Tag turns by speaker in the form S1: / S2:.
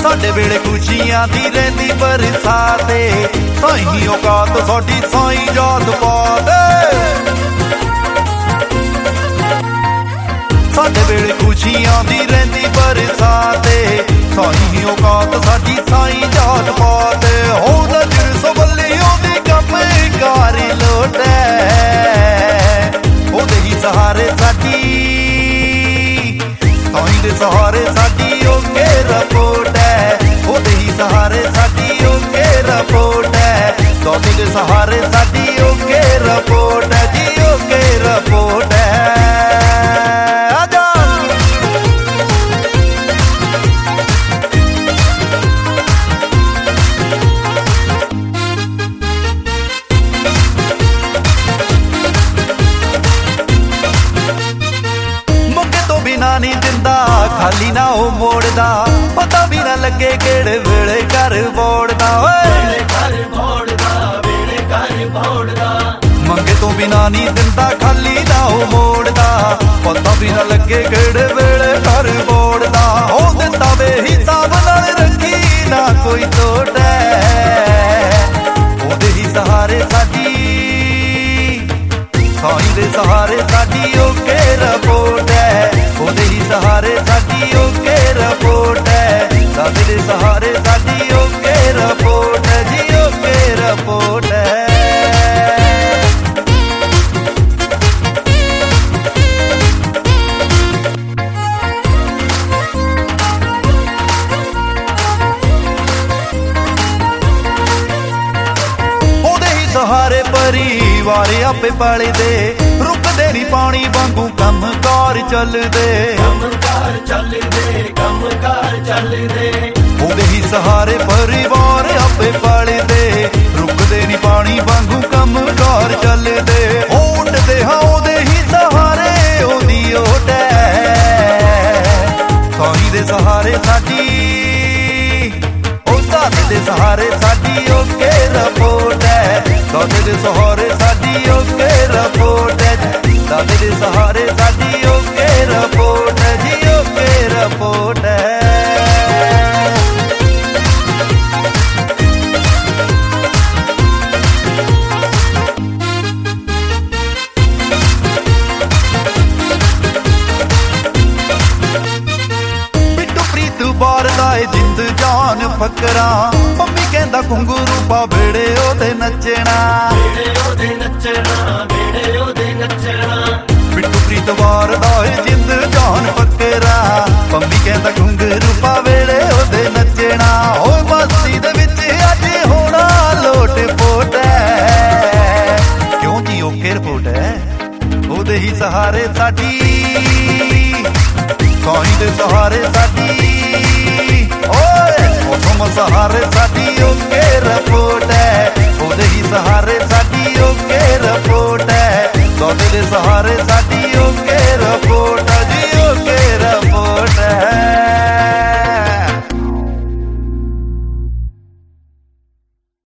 S1: ਸਾਡੇ ਵੇਲੇ ਖੁਸ਼ੀਆਂ ਦੀ ਰਹਿੰਦੀ ਬਰਸਾਤੇ, ਸਾਈਂ ਔਕਾਤ ਸਾਡੀ ਸਾਈਂ ਜਾਤ ਪਾਤ। ਸਾਡੇ ਵੇਲੇ ਖੁਸ਼ੀਆਂ ਦੀ ਰਹਿੰਦੀ ਬਰਸਾਤੇ, ਸਾਈਂ ਔਕਾਤ ਸਾਡੀ ਸਾਈਂ ਜਾਤ ਪਾਤ। ਉਹਦਾ ਜਿਰ ਸਵੱਲੀ ਉਹਦੀ ਕੰਮ ਕਾਰ ਲੋਟੈ, ਉਹਦੇ ਹੀ ਸਹਾਰੇ ਸਾਡੀ, ਸਾਈਂ ਦੇ ਸਹਾਰੇ ਸਾਡੀ ਓਕੇ ਰਿਪੋਰਟ ਹੈ। ਉਹਦੇ ਹੀ ਸਹਾਰੇ ਸਾਡੀ ਓਕੇ ਰਿਪੋਰਟ ਹੈ। ਦਾਤੇ ਦੇ ਸਹਾਰੇ ਸਾਡੀ ਓਕੇ ਰਿਪੋਰਟ ਹੈ ਜੀ, ਓਕੇ ਰਿਪੋਰਟ ਹੈ। ਬਿਨਾ ਨਹੀਂ ਦਿੰਦਾ ਖਾਲੀ ਨਾ ਉਹ ਮੋੜਦਾ, ਪਤਾ ਵੀ ਨਾ ਲੱਗੇ ਕਿਹੜੇ ਵੇਲੇ ਘਰ ਬੋੜਦਾ। ਓਏ ਮੰਗੇ ਤੋਂ ਬਿਨਾ ਨਹੀਂ ਦਿੰਦਾ ਖਾਲੀ ਨਾ ਉਹ ਮੋੜਦਾ, ਪਤਾ ਵੀ ਨਾ ਲੱਗੇ ਕਿਹੜੇ ਵੇਲੇ ਘਰ ਬੋੜਦਾ। ਉਹ ਦਿੰਦਾ ਵੇ ਹਿਸਾਬ ਨਾਲ ਰੱਖੀ ਨਾ ਕੋਈ ਤੋੜ ਹੈ, ਉਹਦੇ ਹੀ ਸਹਾਰੇ ਸਾਡੀ, ਸਾਈਂ ਦੇ ਸਹਾਰੇ ਸਾਡੀ ਓਕੇ ਰਿਪੋਰਟ ਹੈ। ਉਹਦੇ ਹੀ ਸਹਾਰੇ ਸਾਡੀ ਓਕੇ ਰਿਪੋਰਟ ਹੈ। ਦਾਤੇ ਦੇ ਸਹਾਰੇ ਸਾਡੀ ਓਕੇ ਰਿਪੋਰਟ ਹੈ ਜੀ, ਓਕੇ ਰਿਪੋਰਟ ਹੈ। ਉਹਦੇ ਹੀ ਸਹਾਰੇ ਪਰਿਵਾਰ ਆਪੇ ਪਾਲਦੇ, ਰੁਕਦੇ ਨੀ ਪਾਣੀ ਵਾਂਗੂ ਕੰਮ ਕਾਰ ਚੱਲਦੇ, ਕੰਮ ਕਾਰ ਚੱਲਦੇ, ਕੰਮ ਕਾਰ ਚੱਲਦੇ। ਉਹਦੇ ਹੀ ਸਹਾਰੇ ਪਰਿਵਾਰ ਆਪੇ ਪਾਲਦੇ, ਰੁਕਦੇ ਨੀ ਪਾਣੀ ਵਾਂਗੂ ਕੰਮ ਕਾਰ ਚੱਲਦੇ। ਉੱਠਦੇ ਹਾਂ ਉਹਦੇ ਹੀ ਸਹਾਰੇ ਉਹਦੀ ਓਟ ਹੈ, ਸਾਈਂ ਦੇ ਸਹਾਰੇ ਸਾਡੀ, ਉਹ ਦਾਤੇ ਦੇ ਸਹਾਰੇ ਸਾਡੀ ਓਕੇ ਰਿਪੋਰਟ ਹੈ। ਦਾਤੇ ਦੇ ਸਹਾਰੇ ਸਾਡੀ ਓਕੇ ਰਿਪੋਰਟ ਹੈ। ਦਾਤੇ ਦੇ ਸਹਾਰੇ ਸਾਡੀ ਓਕੇ ਰਿਪੋਰਟ ਹੈ ਜੀ, ਓਕੇ ਰਿਪੋਰਟ ਹੈ। ਬਿੱਟੂ ਪ੍ਰੀਤ ਬਾਰਦਾ ਏ ਜਿੰਦ ਜਾਨ ਫਕਰਾਂ, ਮੰਮੀ ਕਹਿੰਦਾ ਘੁੰਗਰੂ ਪਾ ਵੇੜੇ ਉਹਦੇ ਨੱਚਣਾ, ਵੇੜੇ ਉਹਦੇ ਨੱਚਣਾ, ਵੇੜੇ ਉਹਦੇ ਨੱਚਣਾ। ਬਿੱਟੂ ਪ੍ਰੀਤ ਵਾਰਦਾ ਏ ਜਿੰਦ ਜਾਨ ਫਕਰਾਂ, ਮੰਮੀ ਕਹਿੰਦਾ ਘੁੰਗਰੂ ਪਾ ਵੇੜੇ ਉਹਦੇ ਨੱਚਣਾ। ਓਏ ਮਸਤੀ ਦੇ ਵਿੱਚ ਅੱਜ ਹੋਣਾ ਲੋਟ ਪੋਟ ਹੈ, ਕਿਉਂ ਜੀ ਓਕੇ ਰਿਪੋਰਟ ਹੈ। ਉਹਦੇ ਹੀ ਸਹਾਰੇ ਸਾਡੀ, ਸਾਈਂ ਦੇ ਸਹਾਰੇ ਸਾਡੀ, ਓਏ ਮੌਸਮ ਸਹਾਰੇ ਸਾਡੀ ਓਕੇ ਰਿਪੋਰਟ ਹੈ। ਉਹਦੇ ਹੀ ਸਹਾਰੇ ਸਾਡੀ ਓਕੇ